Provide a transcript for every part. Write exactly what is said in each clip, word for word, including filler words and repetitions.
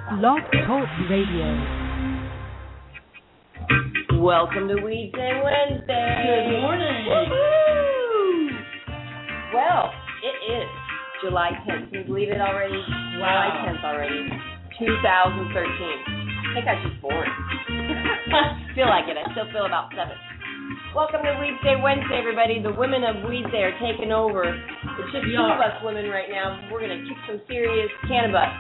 Blog Talk Radio. Welcome to Weed Day Wednesday. Good morning. Woo-hoo! Well, it is July tenth. Can you believe it already? Wow. July tenth already. two thousand thirteen. I think I was just born. Feel like it. I still feel about seven. Welcome to Weed Day Wednesday, everybody. The women of Weed Day are taking over. It's just two of us women right now. We're going to kick some serious cannabis.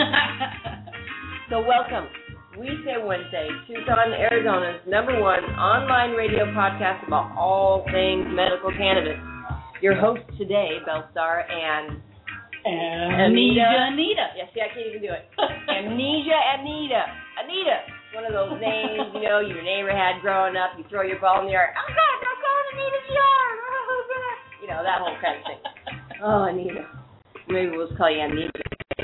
So welcome. Weedsday Wednesday, Tucson, Arizona's number one online radio podcast about all things medical cannabis. Your hosts today, Bellstar and... Amnesia Anita. Yes, yeah, I can't even do it. Amnesia Anita. Anita. One of those names, you know, your neighbor had growing up. You throw your ball in the yard. Oh, God, don't go in Anita's yard. Oh, God. You know, that whole kind of thing. Oh, Anita. Maybe we'll just call you Amnesia.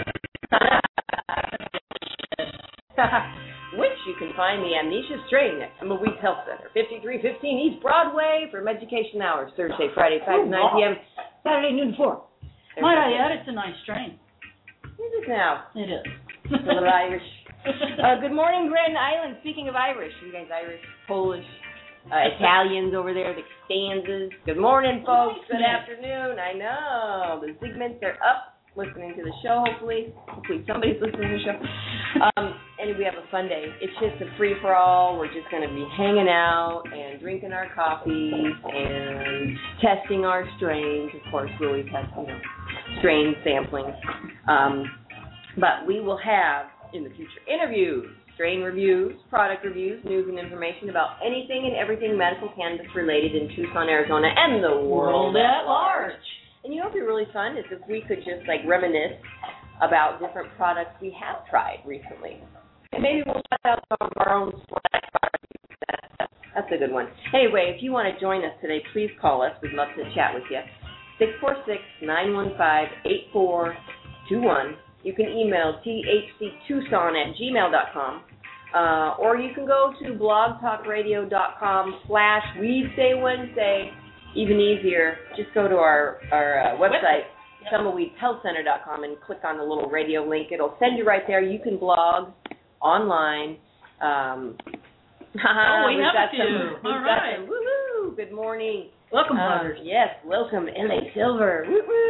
Which you can find the Amnesia strain at Tumbleweed Health Center, fifty-three fifteen East Broadway for education hours, Thursday, Friday, five to nine p.m., Saturday, noon to four. Might I add, it's a nice strain. Is it now? It is. It's a little Irish. Uh, good morning, Grand Island. Speaking of Irish, you guys Irish, Polish, uh, Italians over there, the Costanzas. Good morning, folks. Good afternoon. I know. The Zigments are up, listening to the show, hopefully. Hopefully somebody's listening to the show. Um, and we have a fun day. It's just a free-for-all. We're just going to be hanging out and drinking our coffees and testing our strains. Of course, we always have, you know, strain sampling. Um, but we will have, in the future, interviews, strain reviews, product reviews, news and information about anything and everything medical cannabis related in Tucson, Arizona, and the world, World at large. And you know what would be really fun is if we could just, like, reminisce about different products we have tried recently. And maybe we'll shout out some of our own select products. That's a good one. Anyway, if you want to join us today, please call us. We'd love to chat with you. six four six, nine one five, eight four two one. You can email t h c tucson at gmail dot com. Uh, or you can go to blogtalkradio.com slash Weedsday Wednesday. Even easier, just go to our, our uh, website, yep. tumbleweed health center dot com, and click on the little radio link. It'll send you right there. You can blog online. Um, oh, we we've have got to. some. We've All got right. some. Woo-hoo. Good morning. Welcome, uh, bloggers. Yes, welcome, L A Silver.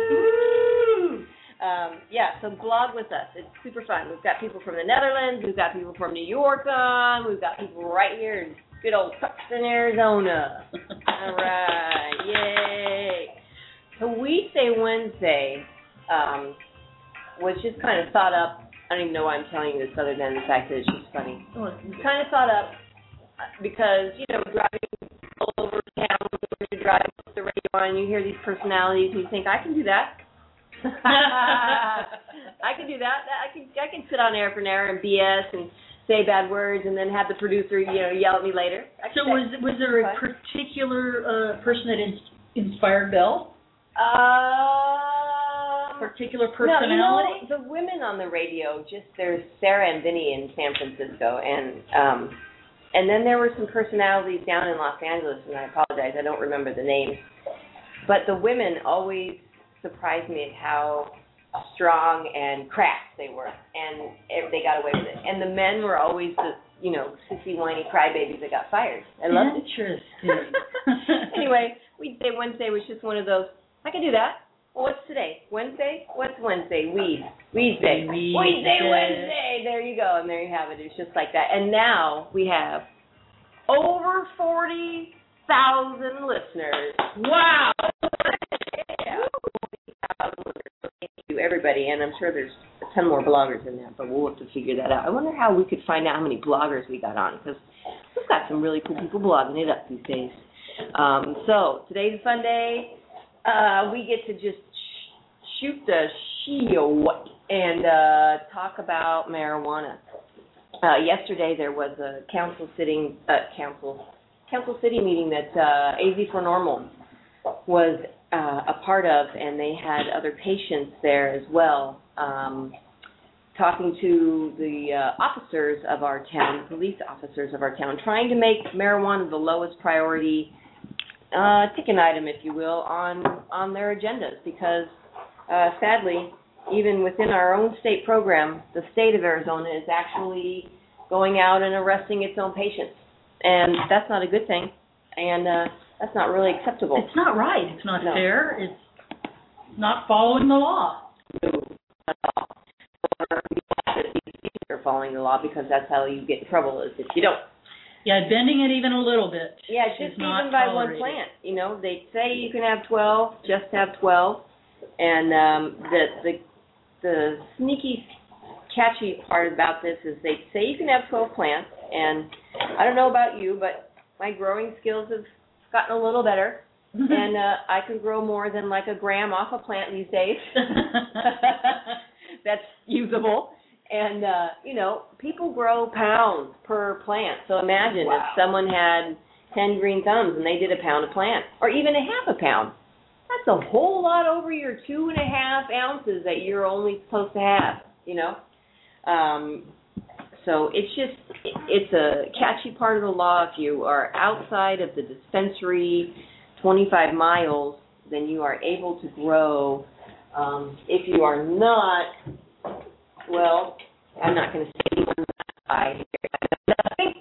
Woo-hoo. Um, yeah, so blog with us. It's super fun. We've got people from the Netherlands. We've got people from New York on. We've got people right here in good old Tucson, Arizona. All right, yay. So Weedsday Wednesday um, was just kind of thought up. I don't even know why I'm telling you this other than the fact that it's just funny. It's kind of thought up because, you know, driving all over town, you're driving with the radio on, you hear these personalities, and you think, I can do that. I can do that. I can I can sit on air for an hour and B S and say bad words and then have the producer, you know, yell at me later. So was was there a particular uh, person that in, inspired Belle? Uh, particular personality? No, you know, the women on the radio, just there's Sarah and Vinny in San Francisco, and um, and then there were some personalities down in Los Angeles, and I apologize, I don't remember the names. But the women always surprised me at how strong and crass they were, and they got away with it. And the men were always the, you know, sissy, whiny crybabies that got fired. I loved it. Interesting. Anyway, Weedsday Wednesday was just one of those, I can do that. Well, what's today? Wednesday? What's Wednesday? Weed. Weedsday. Weedsday. Weedsday Wednesday. There you go, and there you have it. It's just like that. And now we have over forty thousand listeners. Wow. Yeah. Thank you, everybody, and I'm sure there's a ton more bloggers in that, but we'll have to figure that out. I wonder how we could find out how many bloggers we got on, because we've got some really cool people blogging it up these days. Um, so today's a fun day. Uh, we get to just sh- shoot the shield and uh, talk about marijuana. Uh, yesterday there was a council sitting, uh, council, council city meeting that uh, A Z for Normal was uh, a part of, and they had other patients there as well, um, talking to the uh, officers of our town, police officers of our town, trying to make marijuana the lowest priority uh, ticket item, if you will, on on their agendas, because uh, sadly, even within our own state program, the state of Arizona is actually going out and arresting its own patients. And that's not a good thing. And uh, that's not really acceptable. It's not right. It's not no. fair. It's not following the law. No, not at all. They're following the law because that's how you get in trouble is if you don't. Yeah, bending it even a little bit. Yeah, just even by one plant. You know, they say you can have twelve, just have twelve. And um, the, the, the sneaky, catchy part about this is they say you can have twelve plants. And I don't know about you, but my growing skills have gotten a little better. And uh, I can grow more than like a gram off a plant these days. That's usable. And, uh, you know, people grow pounds per plant. So imagine wow. if someone had ten green thumbs and they did a pound a plant, or even a half a pound. That's a whole lot over your two and a half ounces that you're only supposed to have, you know. Um, so it's just, it's a catchy part of the law. If you are outside of the dispensary twenty-five miles, then you are able to grow. Um, if you are not, well, I'm not going to say anyone I hear nothing.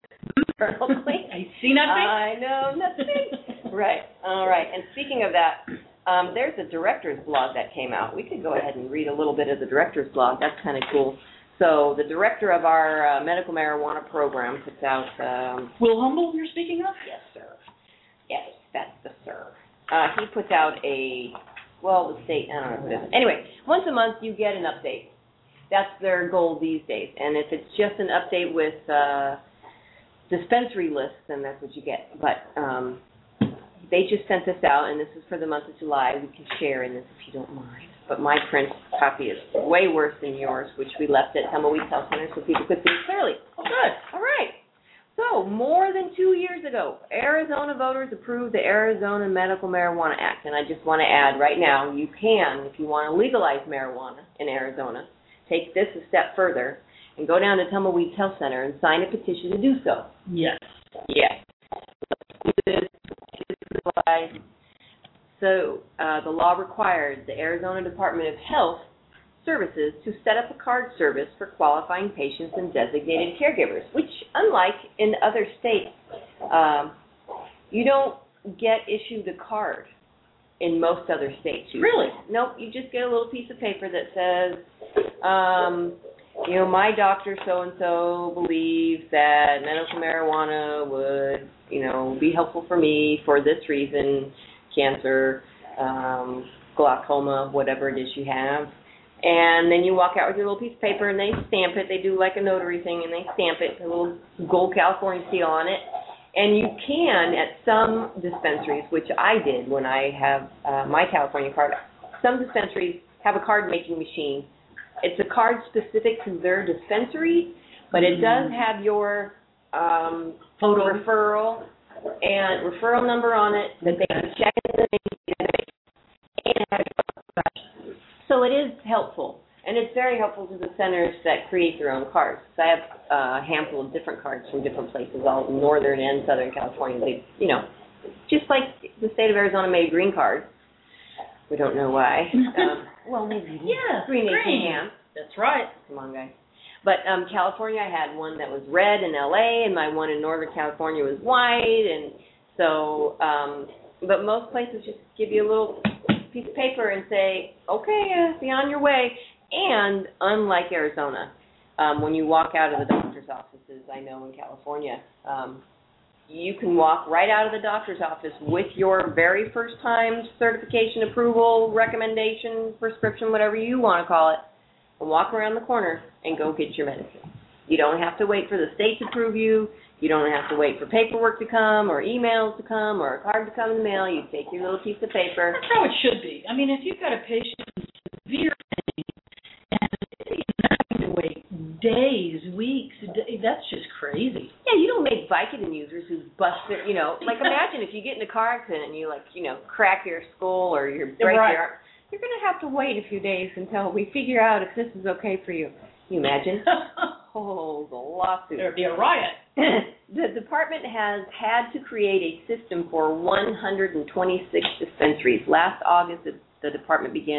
I see nothing. I know nothing. Right. All right. And speaking of that, um, there's a director's blog that came out. We could go ahead and read a little bit of the director's blog. That's kind of cool. So the director of our uh, medical marijuana program puts out... Um, Will Humble you're speaking of? Yes, sir. Yes, that's the sir. Uh, he puts out a... Well, the state, I don't know what it is. Anyway, once a month you get an update. That's their goal these days. And if it's just an update with uh, dispensary lists, then that's what you get. But um, they just sent this out, and this is for the month of July. We can share in this if you don't mind. But my print copy is way worse than yours, which we left at Tumbleweed Health Center so people could see clearly. Oh, good. All right. So, more than two years ago, Arizona voters approved the Arizona Medical Marijuana Act. And I just want to add right now, you can, if you want to legalize marijuana in Arizona, take this a step further and go down to Tumbleweed Health Center and sign a petition to do so. Yes. Yes. So uh, the law required the Arizona Department of Health Services to set up a card service for qualifying patients and designated caregivers, which, unlike in other states, um, you don't get issued a card in most other states. Usually. Really? Nope, you just get a little piece of paper that says, um, you know, my doctor so-and-so believes that medical marijuana would, you know, be helpful for me for this reason, cancer, um, glaucoma, whatever it is you have. And then you walk out with your little piece of paper and they stamp it. They do like a notary thing and they stamp it, a little gold California seal on it. And you can, at some dispensaries, which I did when I have uh, my California card, some dispensaries have a card-making machine. It's a card specific to their dispensary, but it does have your um, photo referral and referral number on it that they can check in the and so it is helpful, and it's very helpful to the centers that create their own cards. So I have uh, a handful of different cards from different places, all northern and southern California. They, you know, just like the state of Arizona made green cards. We don't know why. Um, well, maybe yeah, green, green. green ham. That's right. Come on, guys. But um, California, I had one that was red in L A, and my one in Northern California was white, and so. Um, but most places just give you a little piece of paper and say, okay, uh, be on your way. And unlike Arizona, um, when you walk out of the doctor's offices, I know in California, um, you can walk right out of the doctor's office with your very first time certification, approval, recommendation, prescription, whatever you want to call it, and walk around the corner and go get your medicine. You don't have to wait for the state to approve you. You don't have to wait for paperwork to come or emails to come or a card to come in the mail. You take your little piece of paper. That's how it should be. I mean, if you've got a patient with severe pain and you're having to wait days, weeks, that's just crazy. Yeah, you don't make Vicodin users who bust their, you know, like imagine if you get in a car accident and you like, you know, crack your skull or you break right. your arm. You're going to have to wait a few days until we figure out if this is okay for you. Can you imagine? Oh, the lawsuit. There'd be a riot. The department has had to create a system for one hundred twenty-six dispensaries. Last August, the, the department began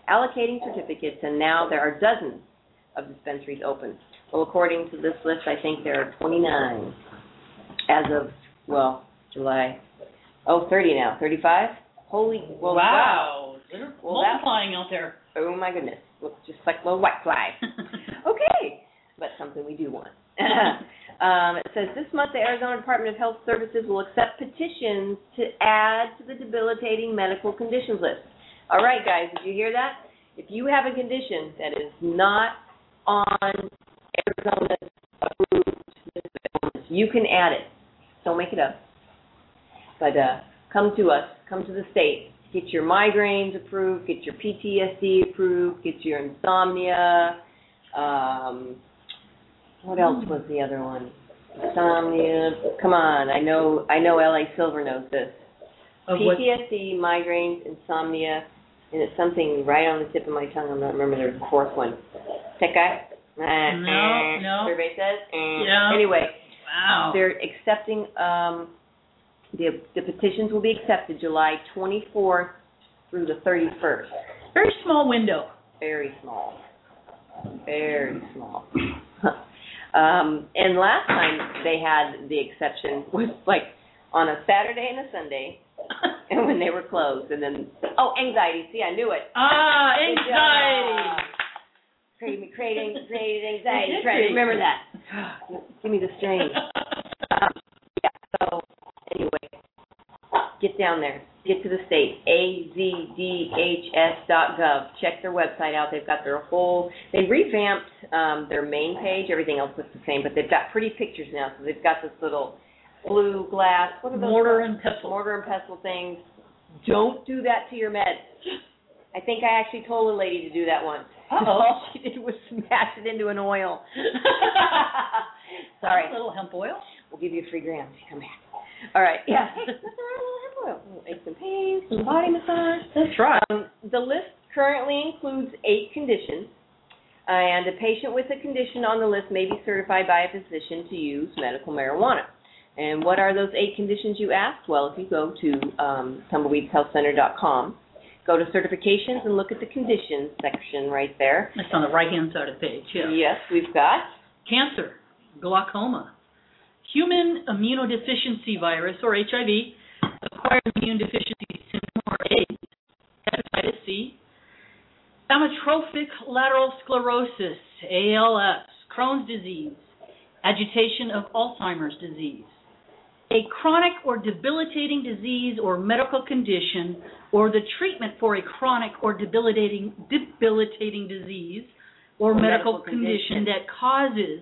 allocating certificates, and now there are dozens of dispensaries open. Well, according to this list, I think there are twenty-nine as of, well, July. Oh, thirty now. thirty-five? Holy, well, wow. wow. They're Well, multiplying out there. Oh, my goodness. Looks just like little white flies. Okay. But something we do want. um, it says, this month the Arizona Department of Health Services will accept petitions to add to the debilitating medical conditions list. All right, guys, did you hear that? If you have a condition that is not on Arizona's approved list of illness, you can add it. Don't make it up. But uh, come to us. Come to the state. Get your migraines approved. Get your P T S D approved. Get your insomnia. Um, what else was the other one? Insomnia. Come on. I know I know L A Silver knows this. Of P T S D, migraines, insomnia, and it's something right on the tip of my tongue. I'm not remembering there's a fourth one. Tech guy? Uh, No, uh, no. Survey says? Uh. Yeah. Anyway, Wow. they're accepting, um, the, the petitions will be accepted July twenty-fourth through the thirty-first. Very small window. Very small. Very small. um, and last time they had the exception was like on a Saturday and a Sunday, and when they were closed, and then, oh, anxiety. See, I knew it. Ah, Good anxiety. job. Created, created, created anxiety. It did Try to create- remember that. Give me the strain. Um, yeah, so anyway, get down there. Get to the state, A Z D H S dot gov. Check their website out. They've got their whole, they revamped um, their main page. Everything else looks the same, but they've got pretty pictures now. So they've got this little blue glass, what are those? Mortar and pestle. Mortar and pestle things. Don't do that to your meds. I think I actually told a lady to do that once. Uh-oh. All she did was smash it into an oil. Sorry. A little hemp oil. We'll give you a free gram if you come back. All right. Yeah. Hey, what's the hemp oil? We'll make some pain, some body massage. That's right. Um, the list currently includes eight conditions, and a patient with a condition on the list may be certified by a physician to use medical marijuana. And what are those eight conditions, you asked? Well, if you go to um, tumbleweeds health center dot com, go to certifications and look at the conditions section right there. That's on the right-hand side of the page, yeah. Yes, we've got Cancer, glaucoma, human immunodeficiency virus, or H I V, acquired immune deficiency syndrome, or AIDS, hepatitis C, amyotrophic lateral sclerosis, A L S, Crohn's disease, agitation of Alzheimer's disease, a chronic or debilitating disease or medical condition, or the treatment for a chronic or debilitating debilitating disease or, or medical, medical condition, condition that causes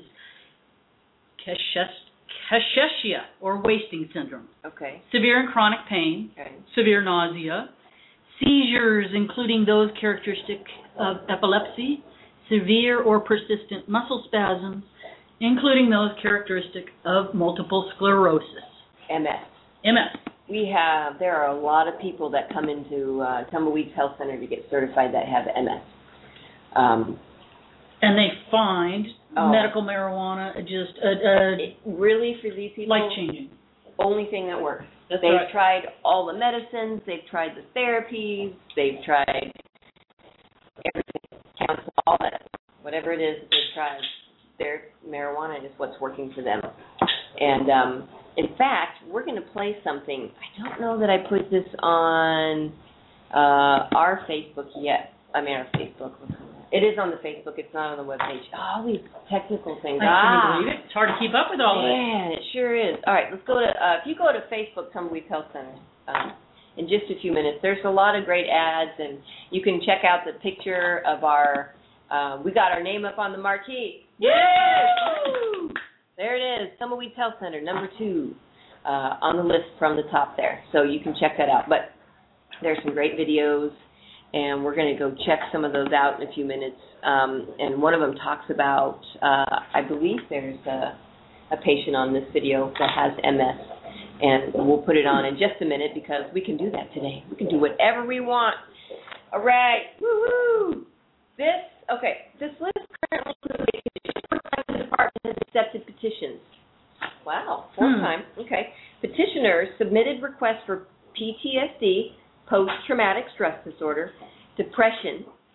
cachexia or wasting syndrome. Okay. Severe and chronic pain, okay. Severe nausea, seizures including those characteristic of epilepsy, severe or persistent muscle spasms, including those characteristic of multiple sclerosis. M S. M S. We have, there are a lot of people that come into uh, Tumbleweeds Health Center to get certified that have M S. Um, and they find oh, medical marijuana just a, a it really, for these people, life-changing. Only thing that works. That's they've right. tried all the medicines, they've tried the therapies, they've tried everything, counsel, all that, whatever it is that they've tried. Their marijuana is what's working for them. And um, in fact, we're going to play something. I don't know that I put this on uh, our Facebook yet. I mean, our Facebook. It is on the Facebook. It's not on the webpage. Oh, all these technical things. I ah. can't believe it. It's hard to keep up with all of it. Man, it sure is. All right, let's go to, uh, if you go to Facebook, Tumbleweeds Health Center, um, in just a few minutes, there's a lot of great ads, and you can check out the picture of our, uh, we got our name up on the marquee. Yes! Woo! There it is, Tumbleweeds Health Center, number two, uh, on the list from the top there. So you can check that out. But there's some great videos, and we're going to go check some of those out in a few minutes. Um, and one of them talks about, uh, I believe there's a, a patient on this video that has M S, and we'll put it on in just a minute because we can do that today. We can do whatever we want. All right, woo-hoo! This, okay, this list currently includes four times the department has accepted petitions. Wow, four hmm. times, okay. Petitioners submitted requests for P T S D, post-traumatic stress disorder, depression,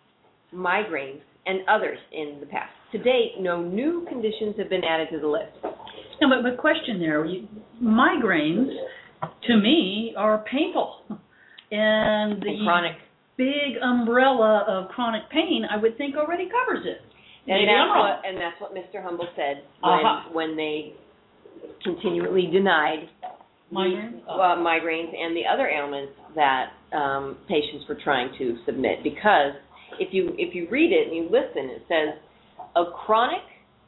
migraines, and others in the past. To date, no new conditions have been added to the list. No, but the question there, you, migraines, to me, are painful. And the and chronic. big umbrella of chronic pain, I would think, already covers it. And Maybe that's, I'm wrong. what, and that's what Mister Humble said when, Uh-huh. when they continually denied Migraines? the, uh, migraines and the other ailments that um, patients were trying to submit. Because if you if you read it and you listen, it says a chronic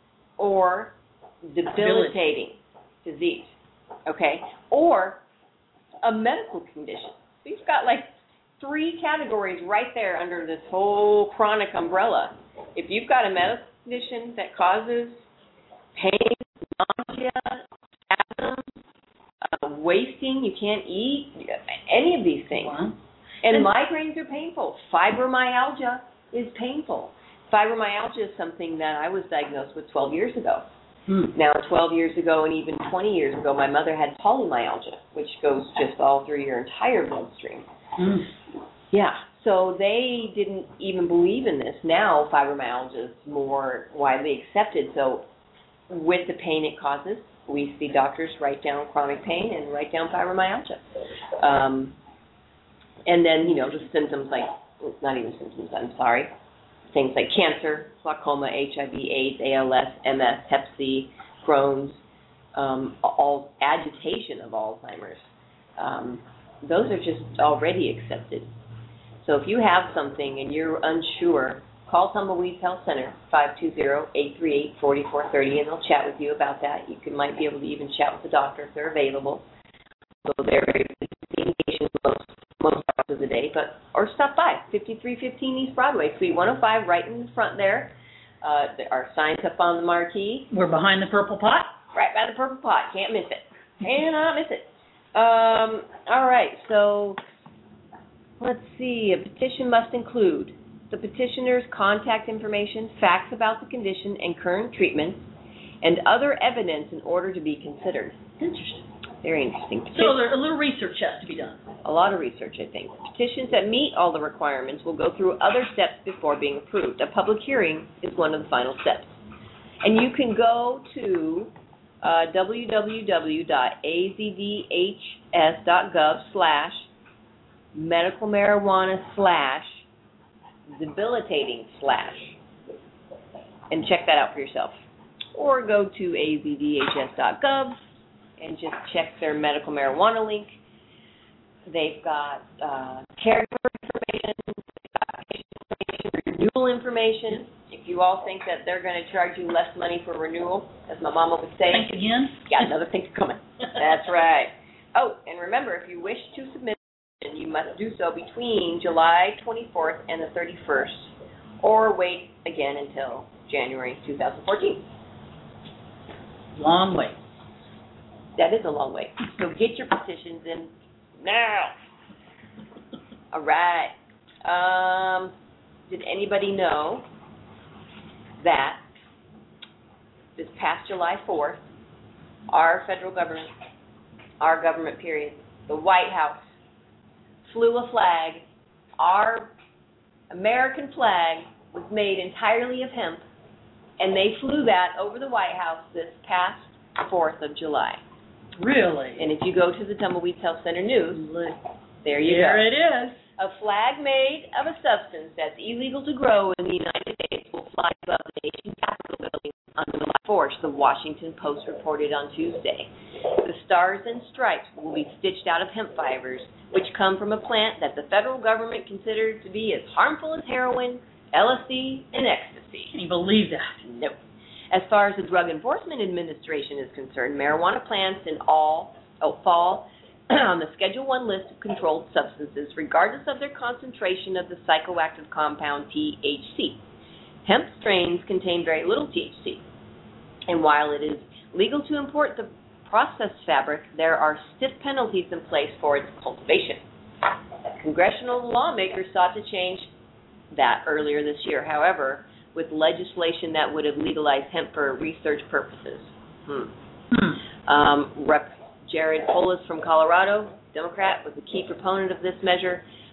or debilitating disease, okay, or a medical condition. So you've got like three categories right there under this whole chronic umbrella. If you've got a medical condition that causes pain, nausea, spasms, uh, wasting, you can't eat, any of these things. Wow. And, And- migraines are painful. Fibromyalgia is painful. Fibromyalgia is something that I was diagnosed with twelve years ago. Hmm. Now, twelve years ago and even twenty years ago, my mother had polymyalgia, which goes just all through your entire bloodstream. Hmm. Yeah, so they didn't even believe in this. Now, fibromyalgia is more widely accepted. So with the pain it causes, we see doctors write down chronic pain and write down fibromyalgia. Um, and then, you know, the symptoms like, not even symptoms, I'm sorry, things like cancer, glaucoma, H I V, AIDS, A L S, M S, Hep C, Crohn's, um, all agitation of Alzheimer's. Um, those are just already accepted. So if you have something and you're unsure, call Tumbleweeds Health Center, five two zero, eight three eight, four four three zero, and they'll chat with you about that. You can, might be able to even chat with the doctor if they're available. So they're very busy patients most, most hours of the day, but or stop by, fifty-three fifteen East Broadway, Suite one oh five, right in the front there. Uh, there are signs up on the marquee. We're behind the purple pot. Right by the purple pot. Can't miss it. Cannot miss it. Um, all right, so let's see. A petition must include the petitioner's contact information, facts about the condition and current treatments, and other evidence in order to be considered. Interesting. Very interesting. So there, a little research has to be done. A lot of research, I think. Petitions that meet all the requirements will go through other steps before being approved. A public hearing is one of the final steps. And you can go to uh, w w w dot a z d h s dot gov slash medical marijuana slash debilitating slash and check that out for yourself. Or go to a z d h s dot gov and just check their medical marijuana link. They've got uh, caregiver information, they've got patient information, renewal information. If you all think that they're going to charge you less money for renewal, as my mama would say, Think again? got another thing coming. That's right. Oh, and remember, if you wish to submit, you must do so between July twenty-fourth and the thirty-first, or wait again until January two thousand fourteen. Long way. That is a long way. So get your petitions in now. All right. Um, did anybody know that this past July fourth, our federal government, our government period, the White House, flew a flag. Our American flag was made entirely of hemp, and they flew that over the White House this past fourth of July. Really? And if you go to the Tumbleweeds Health Center News, there you Here go. it is. A flag made of a substance that's illegal to grow in the United States will fly above the nation's Capitol building on July fourth, the Washington Post reported on Tuesday. The stars and stripes will be stitched out of hemp fibers, which come from a plant that the federal government considered to be as harmful as heroin, L S D, and ecstasy. Can you believe that? Nope. As far as the Drug Enforcement Administration is concerned, marijuana plants in all oh, fall on the Schedule one list of controlled substances, regardless of their concentration of the psychoactive compound T H C. Hemp strains contain very little T H C, and while it is legal to import the processed fabric, there are stiff penalties in place for its cultivation. Congressional lawmakers sought to change that earlier this year, however, with legislation that would have legalized hemp for research purposes. Hmm. Hmm. Um, Representative Jared Polis from Colorado, Democrat, was a key proponent of this measure,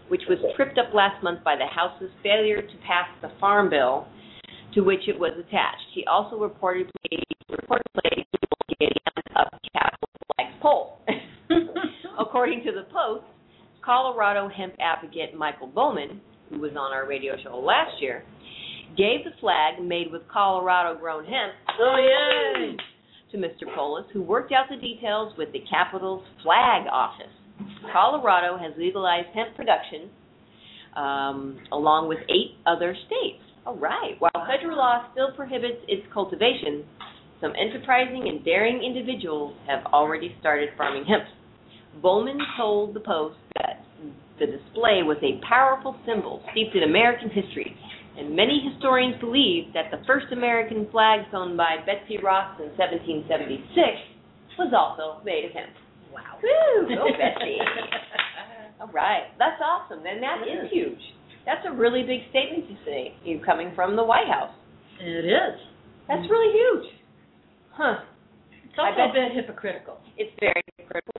which was tripped up last month by the House's failure to pass the Farm Bill to which it was attached. He also reportedly reportedly played up Capitol flagpole. According to the Post, Colorado hemp advocate Michael Bowman, who was on our radio show last year, gave the flag made with Colorado-grown hemp, oh yay, to Mister Polis, who worked out the details with the Capitol's flag office. Colorado has legalized hemp production um, along with eight other states. All right. While federal law still prohibits its cultivation, some enterprising and daring individuals have already started farming hemp. Bowman told the Post that the display was a powerful symbol steeped in American history, and many historians believe that the first American flag sewn by Betsy Ross in seventeen seventy-six was also made of hemp. Wow. Woo! Go Betsy. All right. That's awesome. And that is huge. That's a really big statement to say, you coming from the White House. It is. That's really huge. Huh. It's also a bit hypocritical. It's very hypocritical.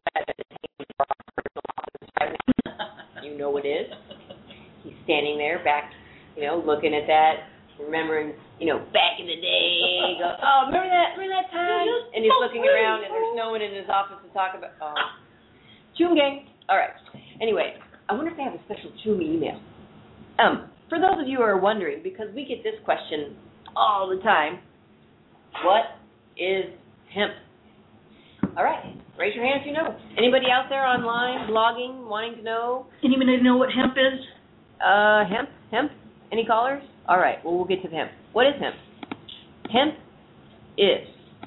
You know it is. He's standing there back, you know, looking at that, remembering, you know, back in the day. Go, oh, remember that? Remember that time? And he's looking around, and there's no one in his office to talk about. Oh, Choom gang. All right. Anyway, I wonder if they have a special Choom email. Um, for those of you who are wondering, because we get this question all the time, what is hemp? All right. Raise your hand if you know. Anybody out there online, blogging, wanting to know? Anybody know what hemp is? Uh, hemp? Hemp? Any callers? All right. Well, we'll get to hemp. What is hemp? Hemp is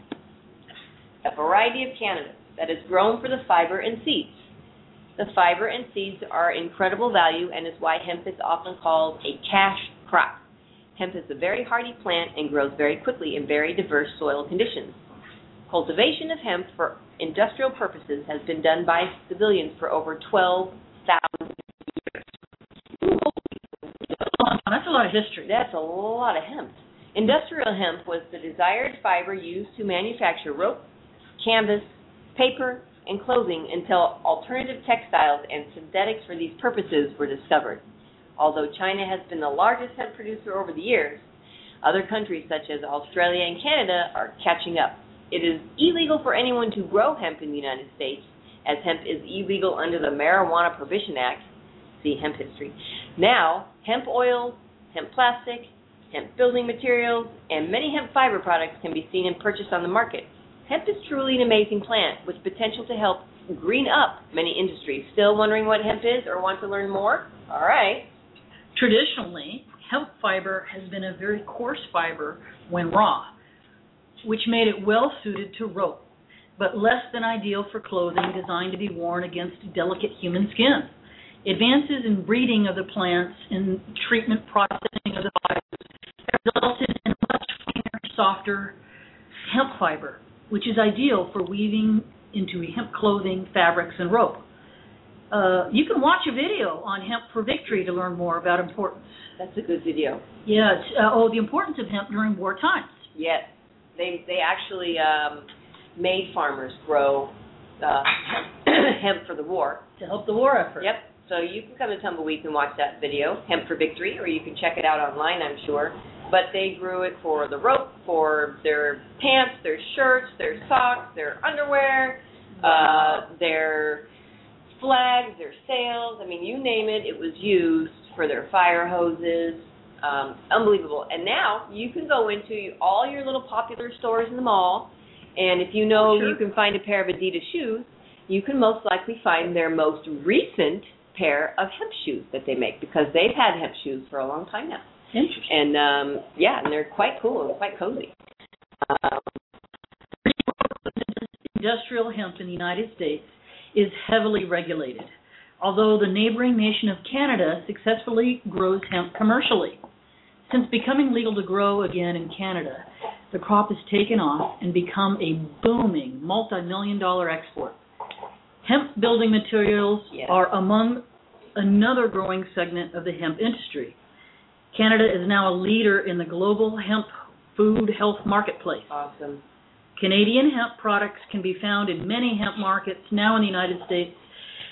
a variety of cannabis that is grown for the fiber and seeds. The fiber and seeds are incredible value and is why hemp is often called a cash crop. Hemp is a very hardy plant and grows very quickly in very diverse soil conditions. Cultivation of hemp for industrial purposes has been done by civilians for over twelve thousand years. That's a lot of history. That's a lot of hemp. Industrial hemp was the desired fiber used to manufacture rope, canvas, paper, and clothing until alternative textiles and synthetics for these purposes were discovered. Although China has been the largest hemp producer over the years, other countries such as Australia and Canada are catching up. It is illegal for anyone to grow hemp in the United States, as hemp is illegal under the Marijuana Prohibition Act. See hemp history. Now, hemp oil, hemp plastic, hemp building materials, and many hemp fiber products can be seen and purchased on the market. Hemp is truly an amazing plant with potential to help green up many industries. Still wondering what hemp is or want to learn more? All right. Traditionally, hemp fiber has been a very coarse fiber when raw, which made it well suited to rope, but less than ideal for clothing designed to be worn against delicate human skin. Advances in breeding of the plants and treatment processing of the fibers have resulted in much finer, softer hemp fiber, which is ideal for weaving into hemp clothing, fabrics, and rope. Uh, you can watch a video on Hemp for Victory to learn more about importance. That's a good video. Yes. Uh, oh, the importance of hemp during war times. Yes. They they actually um, made farmers grow uh, hemp for the war. To help the war effort. Yep. So you can come to Tumbleweeds and watch that video, Hemp for Victory, or you can check it out online, I'm sure. But they grew it for the rope, for their pants, their shirts, their socks, their underwear, uh, their flags, their sails. I mean, you name it, it was used for their fire hoses. Um, unbelievable. And now you can go into all your little popular stores in the mall, and if you know Sure. you can find a pair of Adidas shoes, you can most likely find their most recent pair of hemp shoes that they make, because they've had hemp shoes for a long time now. Interesting. And, um, yeah, and they're quite cool and quite cozy. Um, Industrial hemp in the United States is heavily regulated, although the neighboring nation of Canada successfully grows hemp commercially. Since becoming legal to grow again in Canada, the crop has taken off and become a booming multi-million dollar export. Hemp building materials Yes. are among another growing segment of the hemp industry. Canada is now a leader in the global hemp food health marketplace. awesome. Canadian hemp products can be found in many hemp markets now in the United States,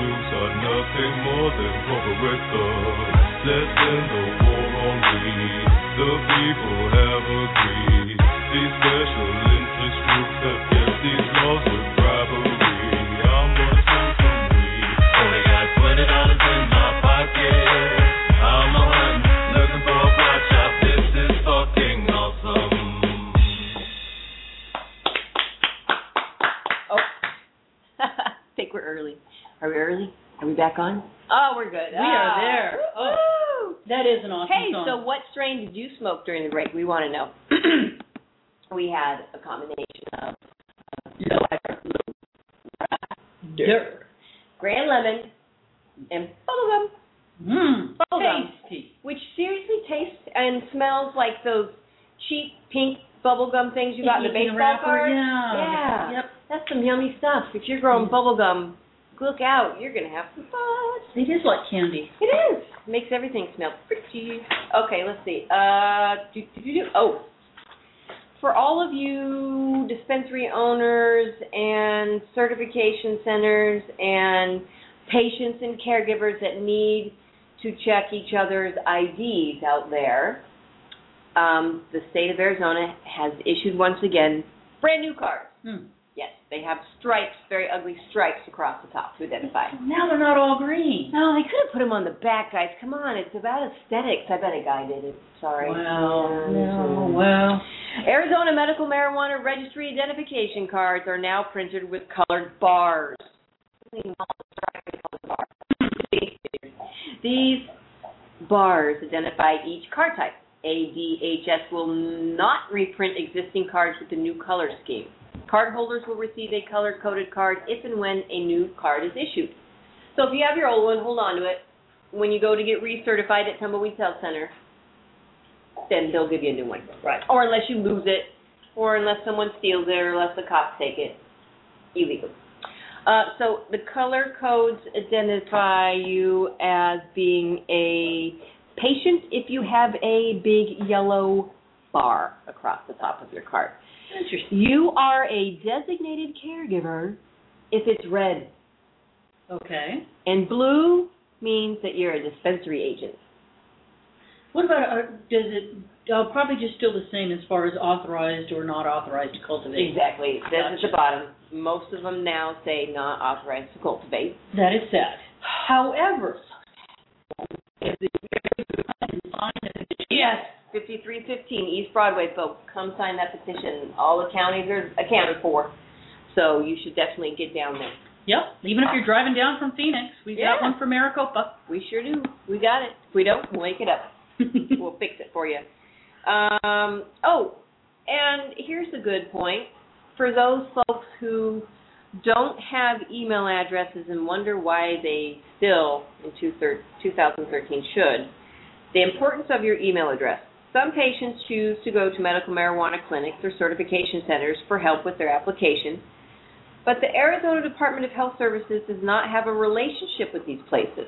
groups are nothing more than corporate thugs. Let's end the war on greed. The people have agreed. These special interest groups have kept these laws with bribery. I'm gonna smoke some weed. Only got twenty dollars in my pocket. I'm a hunting, looking for a pot shop. This is fucking awesome. Oh, I think we're early. Are we early? Are we back on? Oh, we're good. We ah. are there. Oh, that is an awesome hey, song. so what strain did you smoke during the break? We want to know. We had a combination of Dirt. Grand Lemon and bubblegum. Mmm, Bubblegum. tasty. Which seriously tastes and smells like those cheap pink bubblegum things you got in the In a baseball wrapper, card. yeah. Yeah. Yep. That's some yummy stuff. If you're growing bubblegum, look out. You're going to have some fun. It is like candy. It is. Makes everything smell pretty. Okay, let's see. Uh, do, do, do, do. Oh, for all of you dispensary owners and certification centers and patients and caregivers that need to check each other's I Ds out there, um, the state of Arizona has issued once again brand new cards. Hmm. Yes, they have stripes, very ugly stripes across the top to identify. Now they're not all green. No, they could have put them on the back, guys. Come on, it's about aesthetics. I bet a guy did it. Sorry. Well, Yeah. no, well. Arizona Medical Marijuana Registry identification cards are now printed with colored bars. These bars identify each card type. A D H S will not reprint existing cards with the new color scheme. Cardholders will receive a color-coded card if and when a new card is issued. So if you have your old one, hold on to it. When you go to get recertified at Tumbleweed Health Center, then they'll give you a new one. Right. Or unless you lose it, or unless someone steals it, or unless the cops take it. Illegal. Uh, so the color codes identify you as being a patient if you have a big yellow bar across the top of your card. Interesting. You are a designated caregiver if it's red. Okay. And blue means that you're a dispensary agent. What about, uh, does it, uh, probably just still the same as far as authorized or not authorized to cultivate. Exactly. That's Gotcha. at the bottom. Most of them now say not authorized to cultivate. That is sad. However, if the sign a petition, Yes, fifty-three fifteen East Broadway, folks. Come sign that petition. All the counties are accounted for, so you should definitely get down there. Yep, even if you're driving down from Phoenix, we've Yeah. got one for Maricopa. We sure do. We got it. If we don't, we'll make it up. We'll fix it for you. Um, oh, and here's a good point. For those folks who don't have email addresses and wonder why they still, in two thousand thirteen, should, the importance of your email address. Some patients choose to go to medical marijuana clinics or certification centers for help with their application, but the Arizona Department of Health Services does not have a relationship with these places.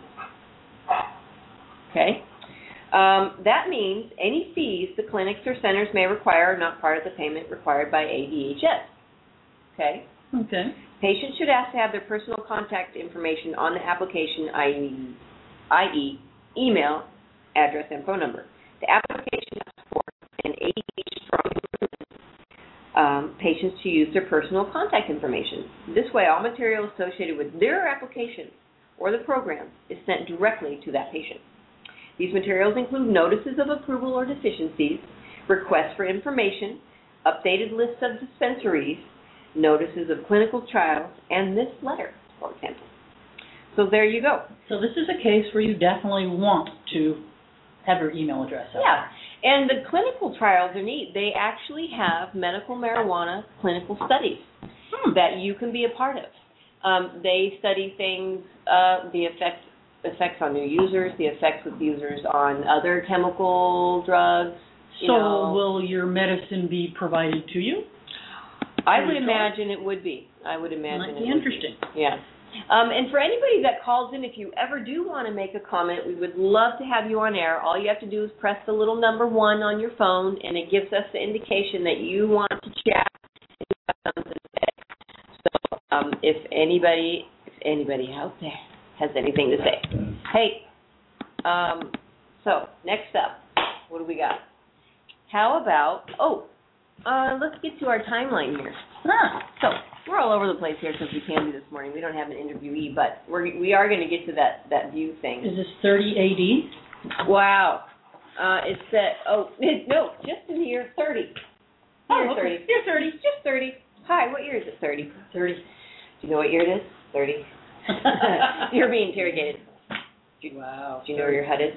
Okay? Um, that means any fees the clinics or centers may require are not part of the payment required by A D H S. Okay? Okay. Patients should ask to have their personal contact information on the application, that is, email, address, and phone number. The application asks for an A D H S strong um, patients to use their personal contact information. This way, all material associated with their application or the program is sent directly to that patient. These materials include notices of approval or deficiencies, requests for information, updated lists of dispensaries, notices of clinical trials, and this letter, for example. So there you go. So this is a case where you definitely want to have your email address out Yeah, and the clinical trials are neat. They actually have medical marijuana clinical studies Hmm. that you can be a part of. Um, they study things, uh, the effects effects on new users, the effects with users on other chemical drugs. You So know. will your medicine be provided to you? I There would you go. imagine it would be. I would imagine Might it be would interesting. Be. Yeah. Um, and for anybody that calls in, if you ever do want to make a comment, we would love to have you on air. All you have to do is press the little number one on your phone, and it gives us the indication that you want to chat and you have something to say. So um, if anybody, if anybody out there has anything to say. Hey, um, so next up, what do we got? How about, oh, uh, let's get to our timeline here. Huh. So we're all over the place here because we can't do this morning. We don't have an interviewee, but we're, we are going to get to that, that view thing. Is this thirty A D? Wow. Uh, it's that, oh, no, just in the year thirty. Oh, Year okay. thirty. Year thirty, just thirty. Hi, what year is it? thirty. thirty. Do you know what year it is? thirty. You're being interrogated. Do you, wow. do you know where your H U D is?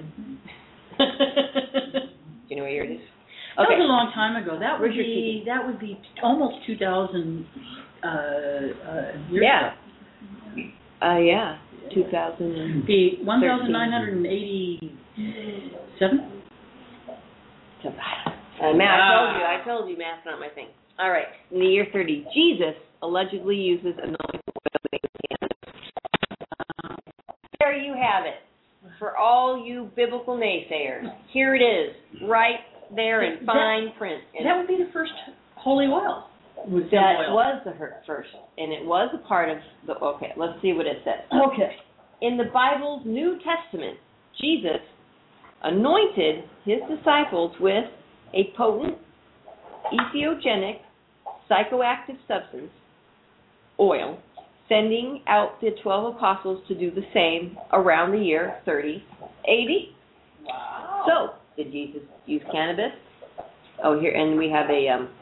Do you know what year it is? That Okay. was a long time ago. That would Where's your be that would be almost two thousand uh, uh, years Yeah. ago. Uh, yeah. two thousand. The one thousand nine hundred eighty-seven. Uh, math, I told you, I told you math's not my thing. All right, in the year thirty, Jesus allegedly uses anointing oil made with cannabis. Uh, there you have it. For all you biblical naysayers, here it is, right there in fine print. And that would be the first holy oil. Was that oil. was the her- first, and it was a part of the, okay, let's see what it says. Okay. In the Bible's New Testament, Jesus anointed his disciples with a potent, entheogenic, psychoactive substance, oil, sending out the twelve apostles to do the same around the year thirty A D. Wow. So, did Jesus use cannabis? Oh, here, and we have a, um,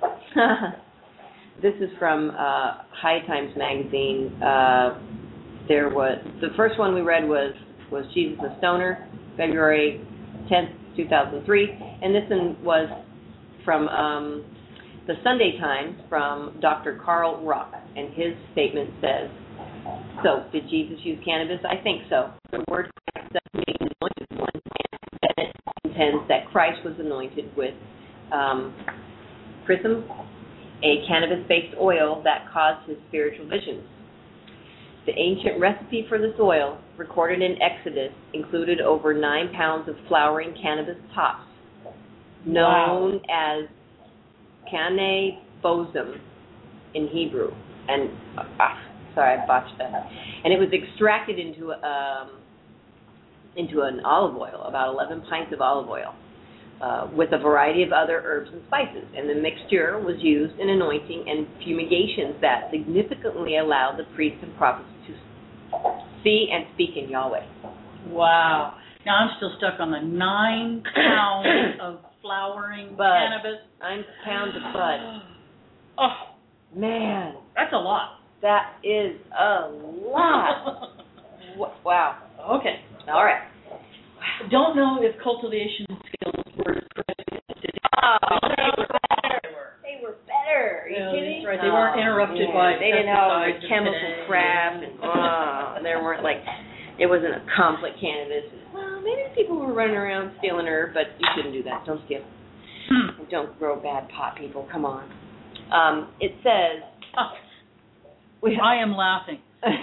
this is from uh, High Times magazine. Uh, there was, the first one we read was, was Jesus a Stoner, February tenth, two thousand three, and this one was from um, the Sunday Times from Doctor Carl Rock, and his statement says, so, did Jesus use cannabis? I think so. The word Christ does mean anointed one, and it intends that Christ was anointed with um, prism, a cannabis-based oil that caused his spiritual visions. The ancient recipe for this oil, recorded in Exodus, included over nine pounds of flowering cannabis tops, known wow. as Caneh Bosem in Hebrew. And, ah, sorry, I botched that. And it was extracted into um, into an olive oil, about eleven pints of olive oil, uh, with a variety of other herbs and spices. And the mixture was used in anointing and fumigations that significantly allowed the priests and prophets to see and speak in Yahweh. Wow. Now I'm still stuck on the nine pounds of flowering bud. cannabis. Nine pounds of bud. Oh, man. That's a lot. That is a lot. Wow. Okay. All right. Don't know if cultivation skills were corrected. Oh, they were better. They were better. Are you yeah, kidding? That's right. They weren't interrupted yeah. by They didn't have all pesticides the chemical today. crap and oh, there weren't like it wasn't a conflict cannabis. Well, maybe people were running around stealing herb, but you shouldn't do that. Don't steal. Hmm. Don't grow bad pot, people. Come on. Um, it says. Oh, we, I am laughing.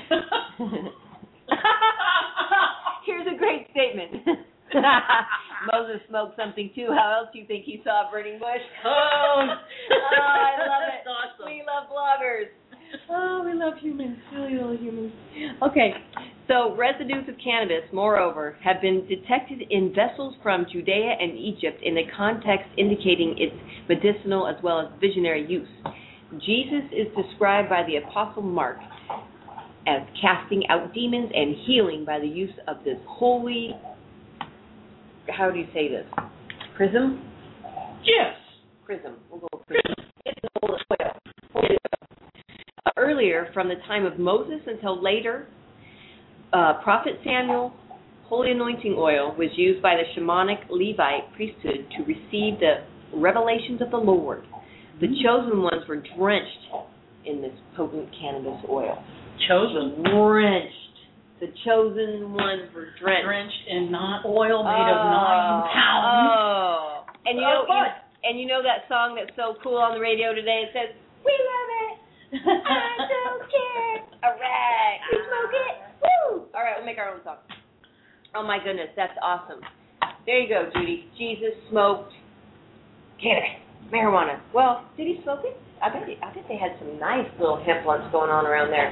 Here's a great statement. Moses smoked something too. How else do you think he saw a burning bush? Oh, oh I love it. Awesome. We love bloggers. Oh, we love humans. Really love humans. Okay, so residues of cannabis, moreover, have been detected in vessels from Judea and Egypt in a context indicating its medicinal as well as visionary use. Jesus is described by the Apostle Mark as casting out demons and healing by the use of this holy, how do you say this? Prism? Yes. Prism. We'll go with prism. It's an oil. Holy oil. Uh, earlier, from the time of Moses until later, uh, Prophet Samuel, holy anointing oil was used by the shamanic Levite priesthood to receive the revelations of the Lord. The chosen ones were drenched in this potent cannabis oil. Chosen? Drenched. The chosen ones were drenched. Drenched in not oil made oh, of nine pounds. Oh. And you know, oh, you, and you know that song that's so cool on the radio today? It says, "We love it. I don't care. All right. We smoke it. Woo. All right, we'll make our own song. Oh my goodness, that's awesome. There you go, Judy. Jesus smoked cannabis, marijuana. Well, did he smoke it? I bet. He, I bet they had some nice little hemp blunts going on around there.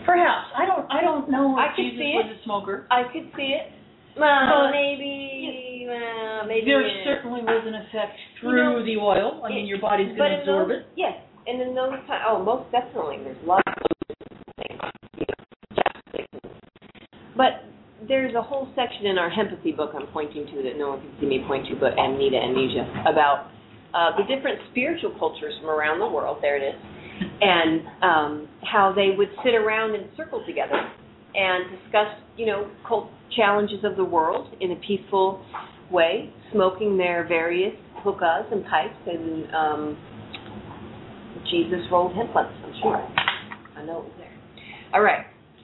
Perhaps. I don't I don't know I if could Jesus see was it. a smoker. I could see it. Well, But- maybe, well, maybe. There uh, certainly was an effect through You know, the oil. I mean, it- your body's but going to in absorb those, it. Yes, and in those times, oh, most definitely, there's lots of things, you know, chapsticks. But there's a whole section in our Hempathy book I'm pointing to that no one can see me point to, but Amnita Amnesia, about uh, the different spiritual cultures from around the world. There it is, and um, how they would sit around in circle together and discuss, you know, cult challenges of the world in a peaceful way, smoking their various hookahs and pipes, and um, Jesus rolled hemp blunts, I'm sure. I know it was there. All right.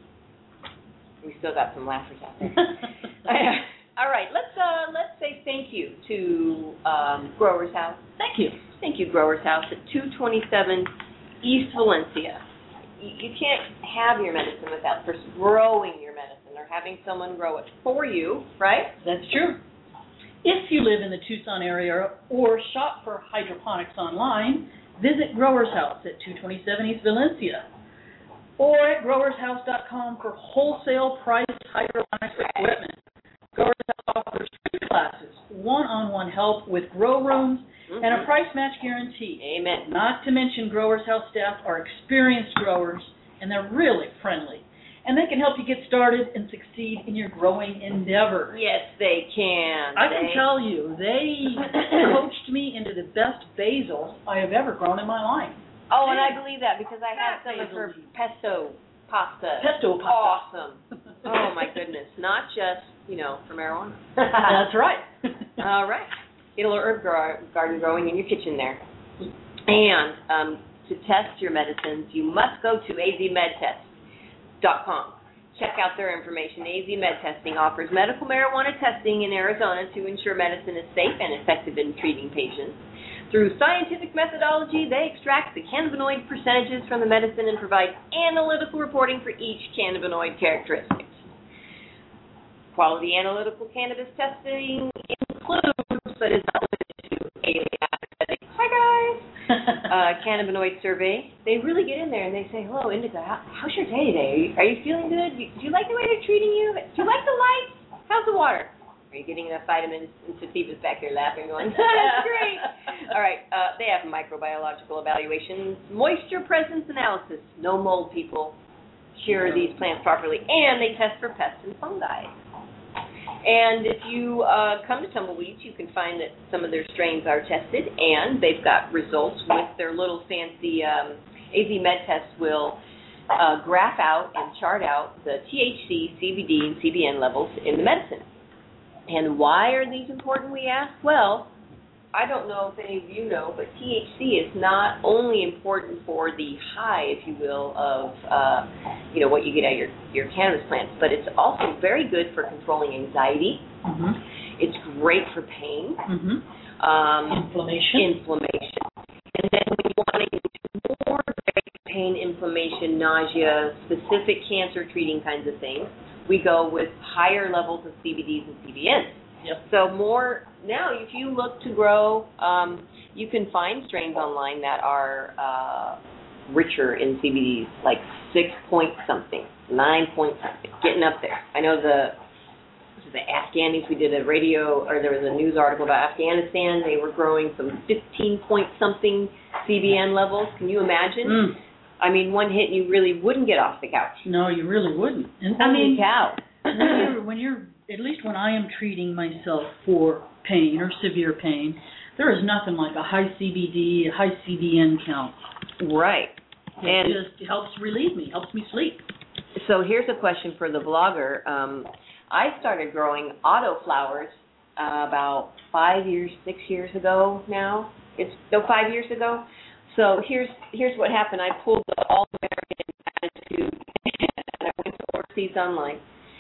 We still got some laughers out there. All right, let's uh, let's say thank you to um, Growers House. Thank you. Thank you, Growers House at two twenty-seven East Valencia. You, you can't have your medicine without first growing your medicine or having someone grow it for you, right? That's true. If you live in the Tucson area or shop for hydroponics online, visit Growers House at two twenty-seven East Valencia or at growers house dot com for wholesale priced hydroponics equipment. Growers House offers free classes, one-on-one help with grow rooms, mm-hmm. and a price match guarantee. Amen. Not to mention Growers House staff are experienced growers, and they're really friendly. And they can help you get started and succeed in your growing endeavors. Yes, they can. I they... can tell you, they coached me into the best basil I have ever grown in my life. Oh, and I believe that because I had some of Basil her leaves. pesto pasta. Pesto pasta. Awesome. Oh, my goodness. Not just, you know, for marijuana. That's right. All right. Get a little herb grow- garden growing in your kitchen there. And um, to test your medicines, you must go to a z med test dot com. Check out their information. A Z Med Testing offers medical marijuana testing in Arizona to ensure medicine is safe and effective in treating patients. Through scientific methodology, they extract the cannabinoid percentages from the medicine and provide analytical reporting for each cannabinoid characteristic. Quality analytical cannabis testing includes, but is not limited to, alien aesthetics. Hi, guys. uh, cannabinoid survey. They really get in there and they say, hello, Indica, how, how's your day today? Are you, are you feeling good? Do you, do you like the way they're treating you? Do you like the lights? How's the water? Are you getting enough vitamins? And Sativa's back here laughing, going, that's great. All right, uh, they have microbiological evaluations, moisture presence analysis, no mold, people, cure these plants properly, and they test for pests and fungi. And if you uh, come to Tumbleweeds, you can find that some of their strains are tested, and they've got results with their little fancy um, A Z Med tests will uh, graph out and chart out the T H C, C B D, and C B N levels in the medicine. And why are these important, we ask? Well, I don't know if any of you know, but T H C is not only important for the high, if you will, of uh, you know what you get out of your, your cannabis plants, but it's also very good for controlling anxiety. Mm-hmm. It's great for pain. Mm-hmm. Um, inflammation. Inflammation. And then when you want to get into more pain, inflammation, nausea, specific cancer-treating kinds of things, we go with higher levels of C B Ds and C B Ns. Yep. So more now, if you look to grow, um, you can find strains online that are uh, richer in C B Ds, like six point something, nine point something, getting up there. I know the the Afghanis. We did a radio, or there was a news article about Afghanistan. They were growing some fifteen point something C B N levels. Can you imagine? Mm. I mean, one hit and you really wouldn't get off the couch. No, you really wouldn't. And, Holy I mean, cow. when you're, when you're, at least when I am treating myself for pain or severe pain, there is nothing like a high C B D, a high C B N count. Right. It And just helps relieve me, helps me sleep. so here's a question for the blogger. Um, I started growing autoflowers uh, about five years, six years ago now. It's no five years ago. So here's here's what happened. I pulled the All-American Attitude and I went to Ortiz Online.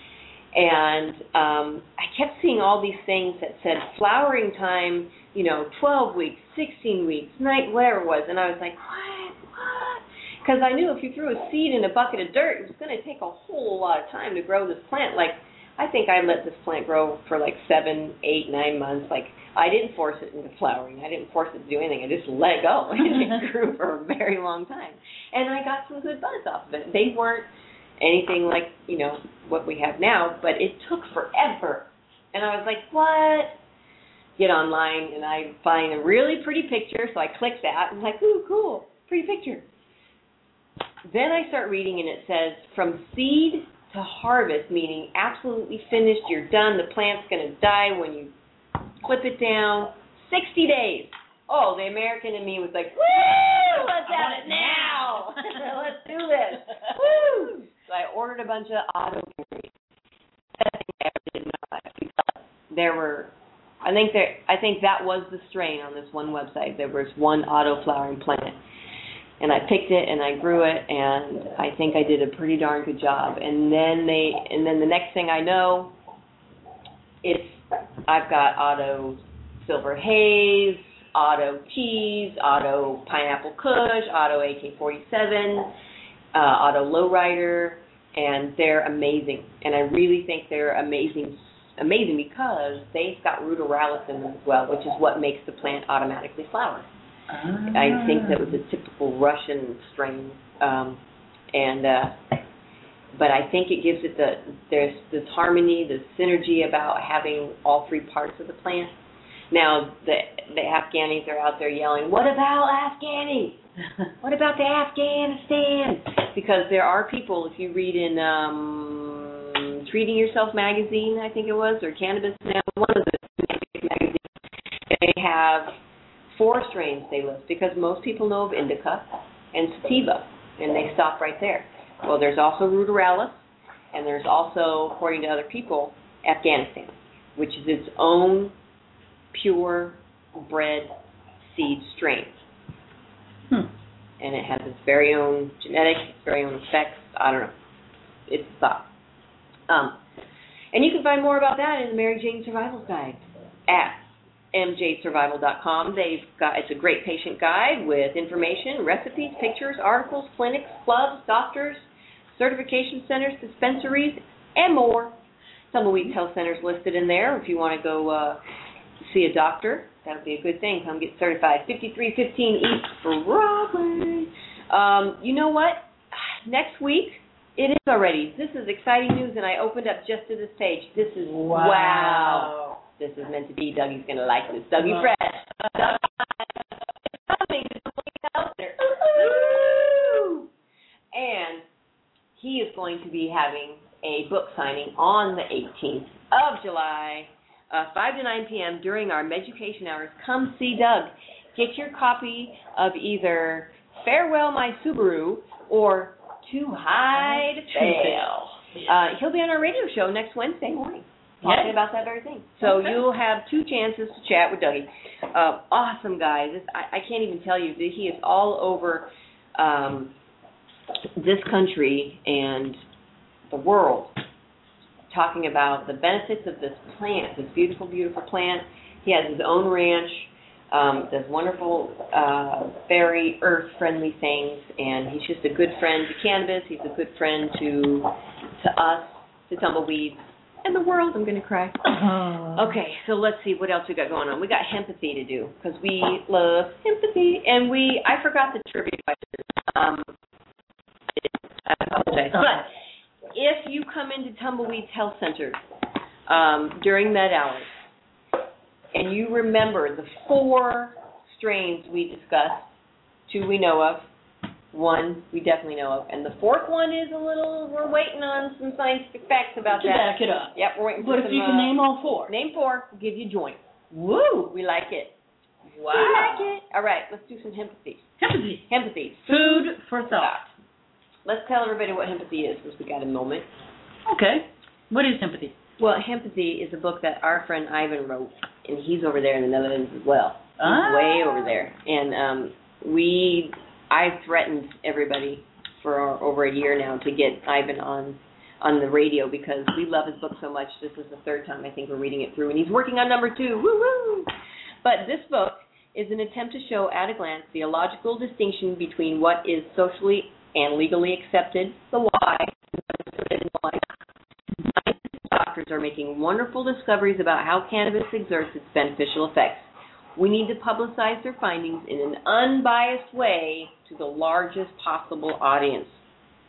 And um, I kept seeing all these things that said flowering time, you know, twelve weeks, sixteen weeks, night, whatever it was. And I was like, what, what? Because I knew if you threw a seed in a bucket of dirt, it was going to take a whole lot of time to grow this plant. Like, I think I let this plant grow for like seven, eight, nine months. Like, I didn't force it into flowering. I didn't force it to do anything. I just let it go. And it grew for a very long time. And I got some good buzz off of it. They weren't, anything like, you know, what we have now, but it took forever. And I was like, what? Get online, and I find a really pretty picture, so I click that, and I'm like, ooh, cool, pretty picture. Then I start reading, and it says, from seed to harvest, meaning absolutely finished, you're done, the plant's going to die when you clip it down, sixty days. Oh, the American in me was like, woo, let's have it now. Let's do this. Woo. So I ordered a bunch of auto berries. I didn't know because there were, I think there, I think that was the strain on this one website. There was one auto flowering plant. And I picked it and I grew it, and I think I did a pretty darn good job. And then they, and then the next thing I know, it's I've got auto silver haze, auto cheese, auto pineapple kush, auto A K forty-seven, uh, auto lowrider, and they're amazing. And I really think they're amazing, amazing because they've got ruderalis in them as well, which is what makes the plant automatically flower. I think that was a typical Russian strain, um, and uh, but I think it gives it the there's this harmony, this synergy about having all three parts of the plant. Now the the Afghanis are out there yelling, "What about Afghani? What about the Afghanistan?" Because there are people, if you read in um, Treating Yourself magazine, I think it was, or Cannabis Now, one of the magazines, they have four strains they list, because most people know of indica and sativa, and they stop right there. Well, there's also ruderalis, and there's also, according to other people, Afghanistan, which is its own pure bred seed strain. Hmm. And it has its very own genetics, its very own effects. I don't know. It's a thought. Um, and you can find more about that in the Mary Jane Survival Guide at m j survival dot com. They've got, it's a great patient guide with information, recipes, pictures, articles, clinics, clubs, doctors, certification centers, dispensaries, and more. Tumbleweed Health Centers listed in there. If you want to go uh, see a doctor, that would be a good thing. Come get certified. fifty-three fifteen East Broadway. Um, you know what? Next week, it is already. This is exciting news, and I opened up just to this page. This is wow. wow. This is meant to be. Dougie's going to like this. Dougie Fresh. Dougie coming to out there. Ooh. And he is going to be having a book signing on the eighteenth of July, uh, five to nine p.m. during our Meducation hours. Come see Doug. Get your copy of either Farewell My Subaru or Too High to Fail. Uh, he'll be on our radio show next Wednesday morning, talking yes. about that very thing. So okay. you'll have two chances to chat with Dougie. Uh, awesome guy. This, I, I can't even tell you. He is all over um, this country and the world talking about the benefits of this plant, this beautiful, beautiful plant. He has his own ranch, um, does wonderful, uh, very earth-friendly things, and he's just a good friend to cannabis. He's a good friend to to us, to tumbleweeds, and the world. I'm going to cry. Uh-huh. Okay, so let's see what else we got going on. We got Hempathy to do, because we love Hempathy, and we, I forgot the trivia question. Um, I apologize. But if you come into Tumbleweeds Health Center um, during med hours, and you remember the four strains we discussed, two we know of, one we definitely know of, and the fourth one is a little, we're waiting on some scientific facts about to that. back it up. Yep, we're waiting for But some, if you can uh, name all four. Name four, we'll give you a joint. Woo! We like it. Wow. We like it. All right, let's do some Hempathy. Hempathy. Hempathy. Food for thought. Let's tell everybody what Hempathy is, since we got a moment. Okay. What is Hempathy? Well, Hempathy is a book that our friend Ivan wrote, and he's over there in the Netherlands as well. He's ah. way over there. And um, we, I threatened everybody for over a year now to get Ivan on on the radio because we love his book so much. This is the third time I think we're reading it through, and he's working on number two. Woo-woo! But this book is an attempt to show at a glance the illogical distinction between what is socially and legally accepted, the why, and why not. Doctors are making wonderful discoveries about how cannabis exerts its beneficial effects. We need to publicize their findings in an unbiased way to the largest possible audience.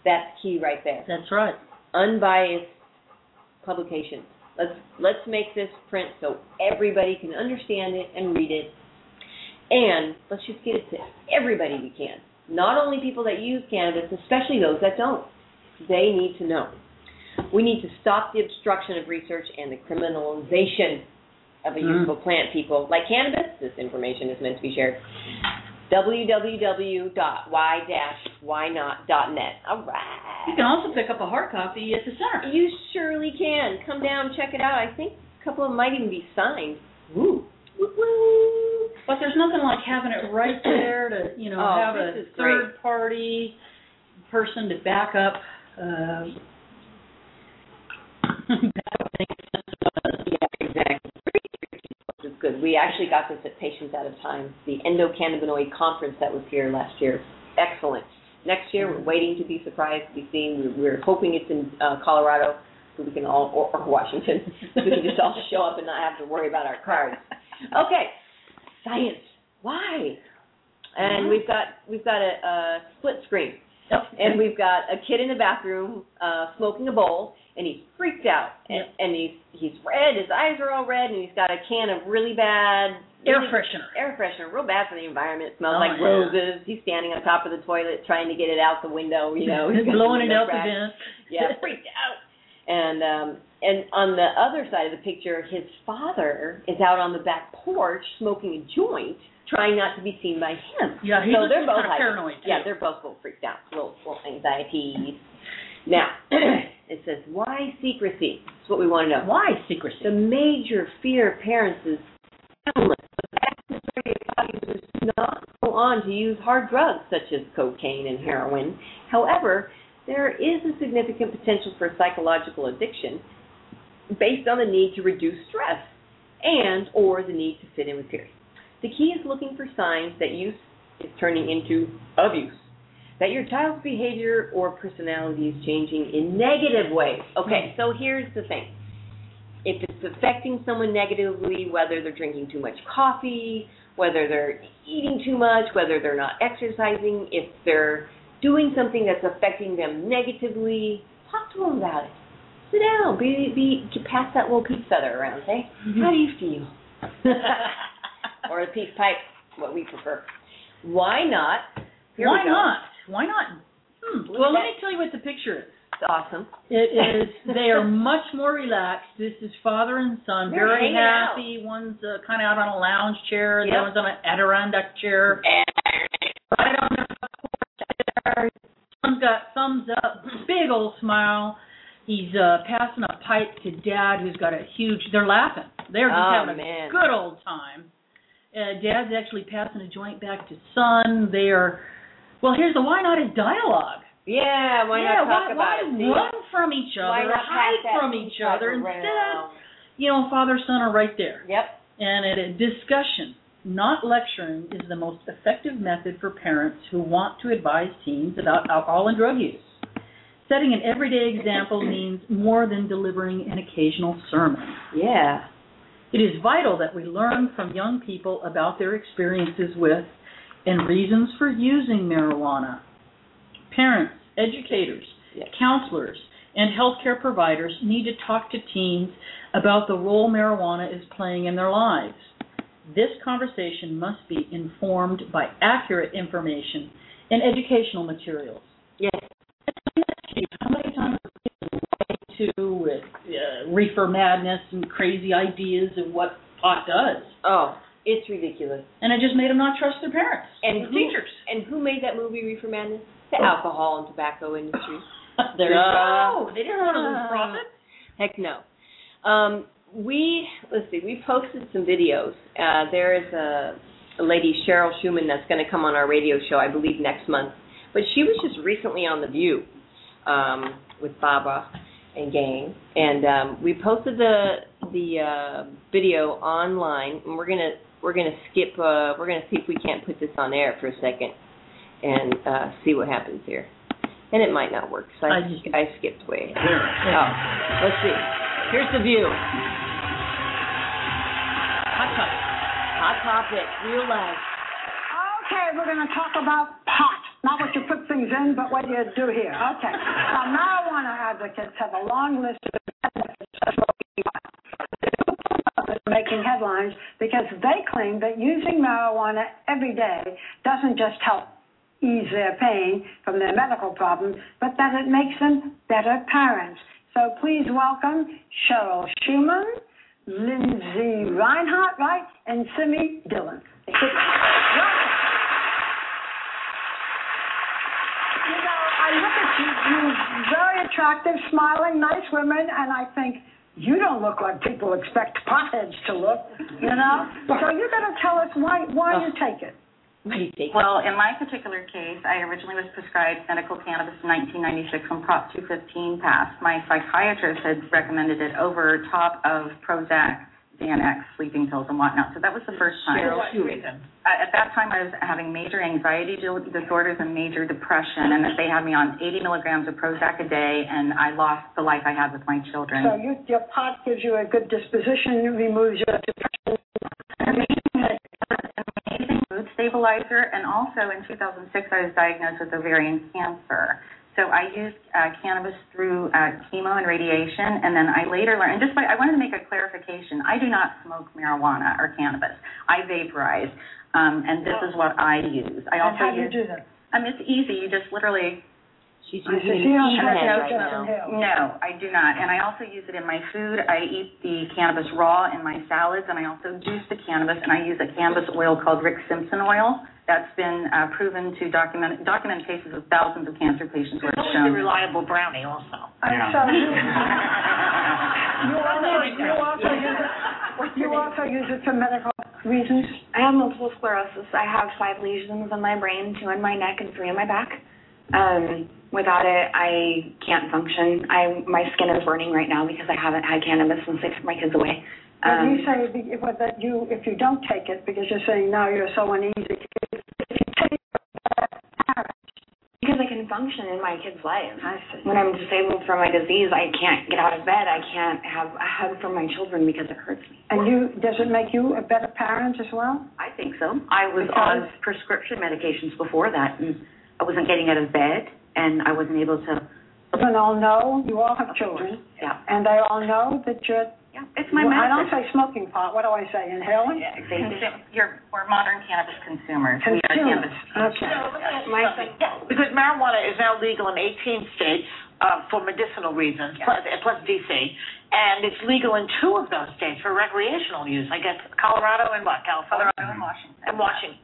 That's key right there. That's right. Unbiased publication. Let's let's make this print so everybody can understand it and read it, and let's just get it to everybody we can. Not only people that use cannabis, especially those that don't. They need to know. We need to stop the obstruction of research and the criminalization of a Mm. useful plant, people. Like cannabis, this information is meant to be shared. w w w dot y dash why not dot net. All right. You can also pick up a hard copy at the center. You surely can. Come down, check it out. I think a couple of them might even be signed. Ooh. Woo-woo. But there's nothing like having it right there to, you know, Oh, have this a is great. third-party person to back up. Uh, back up things. Yeah, exactly. This is good. We actually got this at Patients Out of Time, the endocannabinoid conference that was here last year. Excellent. Next year, we're waiting to be surprised to be seen. We're, we're hoping it's in uh, Colorado, so we can all, or, or Washington, so we can just all show up and not have to worry about our cards. Okay, science. Why? And we've got we've got a, a split screen. Yep. And we've got a kid in the bathroom uh, smoking a bowl, and he's freaked out, and, Yep. and he's he's red. His eyes are all red, and he's got a can of really bad Air really, freshener. Air freshener, real bad for the environment. It smells Oh, like yeah. roses. He's standing on top of the toilet trying to get it out the window. You know, he's got blowing it window out the crack. vent. Yeah, freaked out. And um, and on the other side of the picture, his father is out on the back porch smoking a joint, trying not to be seen by him. Yeah, he's so just they're both kind of having- paranoid, too. Yeah, they're both a little freaked out, little, little anxiety. Now, it says, why secrecy? That's what we want to know. Why secrecy? The major fear of parents is settlement. The vast majority of pot users do not go on to use hard drugs such as cocaine and heroin. However, there is a significant potential for psychological addiction based on the need to reduce stress and or the need to fit in with peers. The key is looking for signs that use is turning into abuse, that your child's behavior or personality is changing in negative ways. Okay, so here's the thing. If it's affecting someone negatively, whether they're drinking too much coffee, whether they're eating too much, whether they're not exercising, if they're doing something that's affecting them negatively, talk to them about it. Sit down, be, be, pass that little peace feather around, hey? How do you feel? Or a peace pipe, what we prefer. Why not? Here Why we go. not? Why not? Hmm. Look Well, at let that. me tell you what the picture is. It's awesome. It is. They are much more relaxed. This is father and son, They're very hanging out. happy. One's uh, kind of out on a lounge chair. The Yep. other one's on an Adirondack chair. Right on the porch there. Son's got thumbs up, big old smile. He's uh, passing a pipe to Dad, who's got a huge. They're laughing. They're just Oh, having man. a good old time. Uh, Dad's actually passing a joint back to Son. They are. Well, here's the why not is dialogue. Yeah, why yeah, not talk why, about why it? run from each Why other, not hide pass that from peace each pipe other? around? Instead, you know, father and son are right there. Yep. And at a discussion, not lecturing, is the most effective method for parents who want to advise teens about alcohol and drug use. Setting an everyday example means more than delivering an occasional sermon. Yeah. It is vital that we learn from young people about their experiences with and reasons for using marijuana. Parents, educators, Yes. counselors, and healthcare providers need to talk to teens about the role marijuana is playing in their lives. This conversation must be informed by accurate information and educational materials. Yes. How many times are people lied to with uh, reefer madness and crazy ideas of what pot does? Oh, it's ridiculous. And it just made them not trust their parents And or who, teachers. And who made that movie Reefer Madness? The alcohol and tobacco industry. There you Duh. go. They didn't want to lose profit. Heck no. Um, we, let's see, we posted some videos. Uh, there is a, a lady, Cheryl Schumann, that's going to come on our radio show, I believe, next month. But she was just recently on The View um, with Baba and gang. And um, we posted the the uh, video online, and we're going to we're gonna skip, uh, we're going to see if we can't put this on air for a second and uh, see what happens here. And it might not work, so I, I just- I skipped way ahead. Oh, let's see. Here's The View. Hot topic. Hot topic, real life. Okay, we're going to talk about hot. Not what you put things in, but what you do here. Okay. Now, marijuana advocates have a long list of benefits of smoking pot. Making headlines because they claim that using marijuana every day doesn't just help ease their pain from their medical problems, but that it makes them better parents. So please welcome Cheryl Schumann, Lindsay Reinhardt, right, and Simi Dillon. Welcome. You know, I look at you, you very attractive, smiling, nice women, and I think, you don't look like people expect potheads to look, you know? So you're going to tell us why why you take it. Well, in my particular case, I originally was prescribed medical cannabis in nineteen ninety-six when Prop two fifteen passed. My psychiatrist had recommended it over top of Prozac, Xanax, sleeping pills, and whatnot. So that was the first time. Cheryl Schumann. Uh, at that time, I was having major anxiety disorders and major depression, and they had me on eighty milligrams of Prozac a day, and I lost the life I had with my children. So you, your pot gives you a good disposition, removes your depression. Amazing mood stabilizer, and also in two thousand six, I was diagnosed with ovarian cancer. So I used uh, cannabis through uh, chemo and radiation, and then I later learned, and just by, I wanted to make a clarification, I do not smoke marijuana or cannabis. I vaporize, um, and this is what I use. I and also how do you use, do that? Um, it's easy. You just literally... She's I using see an how e-pen right right now. No, I do not. And I also use it in my food. I eat the cannabis raw in my salads, and I also juice the cannabis, and I use a cannabis oil called Rick Simpson oil. That's been uh, proven to document document cases of thousands of cancer patients where it's shown. It's a reliable brownie also. And so you, you, also, you, also use it, you also use it for medical reasons? I have multiple sclerosis. I have five lesions in my brain, two in my neck and three in my back. Um, without it, I can't function. I my skin is burning right now because I haven't had cannabis since I took my kids away. Well, Um, you say if, that you, if you don't take it, because you're saying now you're so uneasy, if you take it, because I can function in my kids' lives. I see. When I'm disabled from my disease, I can't get out of bed. I can't have a hug from my children because it hurts me. And you, does it make you a better parent as well? I think so. I was Because- on prescription medications before that, and I wasn't getting out of bed, and I wasn't able to... Children all know, you all have children, Yeah. and they all know that you're, Yeah, it's my well, I medicine. don't say smoking pot, what do I say, inhaling? Yeah, they, Consume, you're, we're modern cannabis consumers. We are Consumer. cannabis. Okay. My because marijuana is now legal in eighteen states uh, for medicinal reasons, plus, plus D C, and it's legal in two of those states for recreational use. I guess Colorado and what, California? Colorado and Washington. And Washington.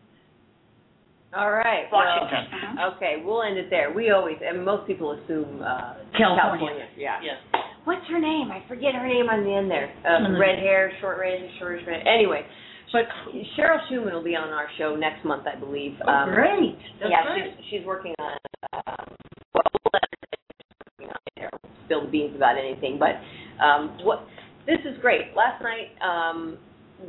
All right. Washington. Well, okay, we'll end it there. We always, and most people assume uh, California. Yeah. Yes. What's her name? I forget her name on the end there. Um, Mhm. red hair, short red, short red. Anyway, but Cheryl Schumann will be on our show next month, I believe. Oh, Um, great. That's yeah, great. she's she's working on. Um, well, we'll let her working on it, or spill the beans about anything. But um, what this is great. Last night, um,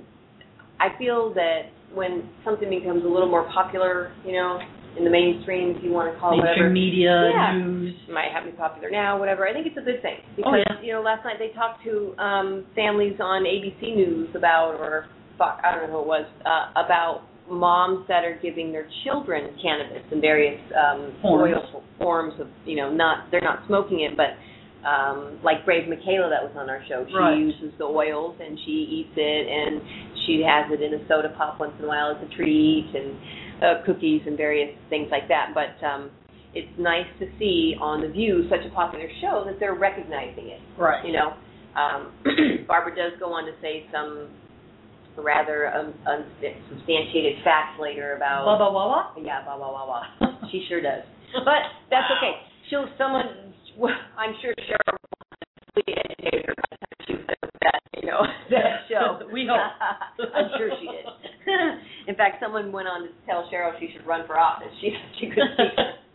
I feel that when something becomes a little more popular, you know, in the mainstream, if you want to call it whatever. Mainstream media, Yeah. news. Might have me popular now, whatever. I think it's a good thing because Oh, yeah. you know last night they talked to um, families on A B C News about, or fuck, I don't know who it was, uh, about moms that are giving their children cannabis in various um, Forms. oil forms of, you know, not they're not smoking it, but um, like Brave Michaela that was on our show, she Right. uses the oils and she eats it and she has it in a soda pop once in a while as a treat and uh, cookies and various things like that. But um, it's nice to see on The View, such a popular show, that they're recognizing it. Right. You know, um, Barbara does go on to say some rather um, unsubstantiated facts later about. Blah, blah, blah, blah? Yeah, blah, blah, blah, blah. She sure does. But that's okay. She'll, someone, I'm sure Cheryl will be educated her by the time she was with that, you know, that show. We hope. I'm sure she did. In fact, someone went on to tell Cheryl she should run for office. She she could speak.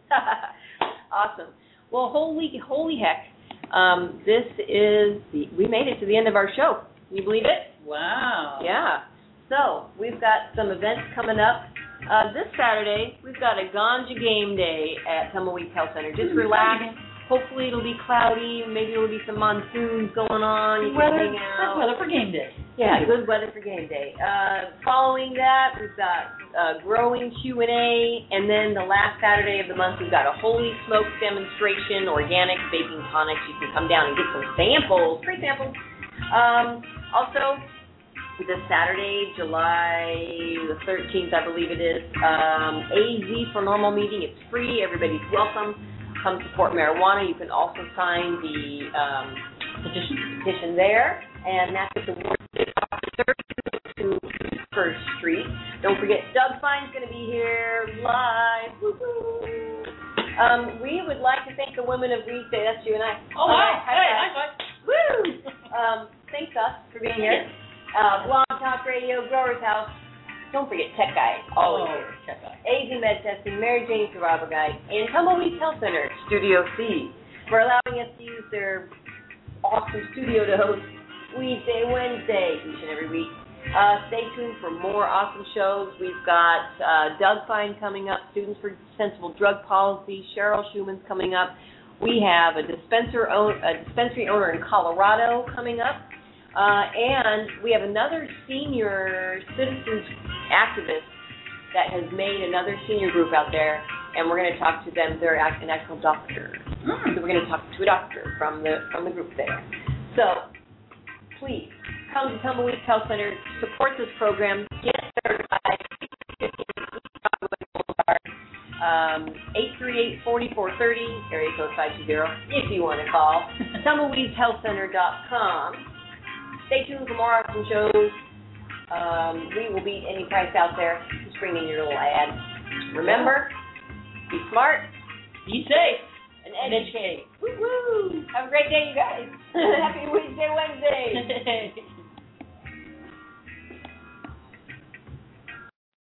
Awesome. Well, holy holy heck, um, this is the we made it to the end of our show. Can you believe it? Wow. Yeah. So we've got some events coming up. Uh, this Saturday, we've got a Ganja Game Day at Tumbleweed Health Center. Just relax. Hopefully it'll be cloudy. Maybe there'll be some monsoons going on. You can Weather, hang out. that's weather for game day. Yeah, good weather for game day. Uh, following that, we've got uh, growing Q and A, and then the last Saturday of the month, we've got a Holy Smoke demonstration, organic baking tonics. You can come down and get some samples, free samples. Um, also, this Saturday, July the thirteenth, I believe it is, um, A Z for Normal meeting. It's free. Everybody's welcome. Come support marijuana. You can also sign the um, petition. petition there, and that's at the to First Street. Don't forget, Doug Fine's going to be here live. Woo-hoo. Um, we would like to thank the women of Weed Day. That's you and I. Oh, wow. Hi, Hey, hi, hi. Woo! Um, thanks, us, for being here. Uh, Blog Talk Radio, Growers House. Don't forget Tech Guy, always Oh, here. Tech Guy. A Z Med Testing, Mary Jane Survival Guide, and Tumbleweed Health Center, Studio C, for allowing us to use their awesome studio to host Weed Day Wednesday each and every week. Uh, stay tuned for more awesome shows. We've got uh, Doug Fine coming up, Students for Sensible Drug Policy. Cheryl Schumann's coming up. We have a dispenser own, a dispensary owner in Colorado coming up. Uh, and we have another senior citizens activist that has made another senior group out there, and we're going to talk to them. They're an actual doctor. Mm. So we're going to talk to a doctor from the from the group there. So please come to Tumbleweed Health Center, support this program, get certified, um, eight three eight, four four three zero, area code five two zero, if you want to call, tumbleweeds health center dot com. Stay tuned for more awesome shows. Um, we will beat any price out there. Just bring in your little ad. Remember, be smart, be safe, and educate. Woo-woo! Have a great day, you guys. Happy Wednesday, Wednesday.